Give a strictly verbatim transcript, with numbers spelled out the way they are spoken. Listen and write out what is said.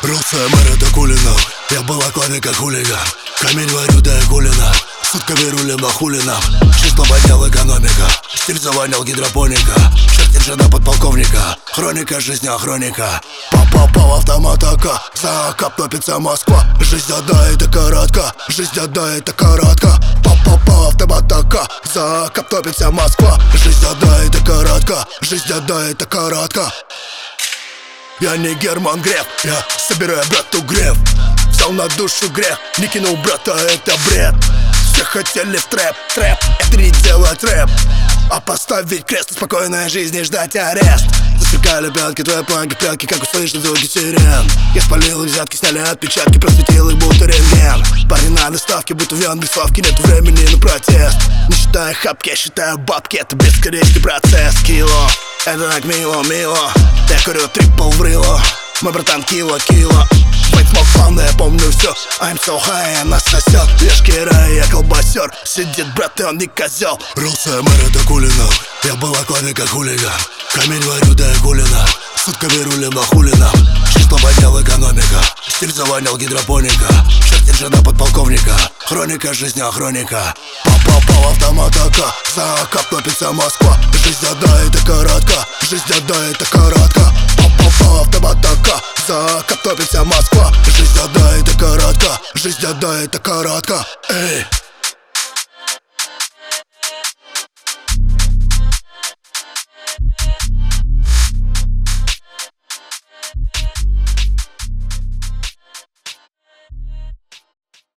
Рылся мэр, это Кулинов. Я был аквами, как хулиган. Камень варю, да и кулина. Сутками рулем на хулинах. Чисто поднял экономика. Стиль завонял гидропоника. Чертит жена подполковника. Хроника жизни, а хроника. Попал автоматака. За кап топится Москва. Жизнь одна, это коротка. Жизнь одна, это коротка. Попал автоматака. За кап топится Москва. Жизнь одна, это коротка. Жизнь одна, это коротка. Я не Герман Греф, я собираю брату греф. Взял на душу грех, не кинул брата, это бред. Все хотели в трэп, трэп, это не делать рэп, а поставить крест на спокойной жизни, ждать арест. Засекали пятки, твои планки, пятки, как услышали звуки сирен. Я спалил их взятки, сняли отпечатки, просветил их будто рентген. Парни на доставке, будто в Яндекс.Лавке, нет времени на протест. Не считая хапки, я считаю бабки, это бесконечный процесс. Кило, это так мило, мило. Я курю трипл в рыло. Мой братан кило, кило. Фейт смог плавно, я помню все. I'm so high, она сосет. Я шкира, я колбасер. Сидит брат, и он не козел. Рылся мэр, это Кулинов. Я был аквами, как хулиган. Камень варю, да и кулина. Сутками рулем на хулинах. Чисто поднял экономика. Стиль завонял гидропоника. Чертит жена подполковника. Хроника жизни, а хроника. Попал автоматака. За кап топится Москва. Жизнь одна, это коротка. Жизнь одна, это коротка. Попал автоматака. За кап топится Москва. Жизнь одна, это коротка. Жизнь одна, это коротка. Эй!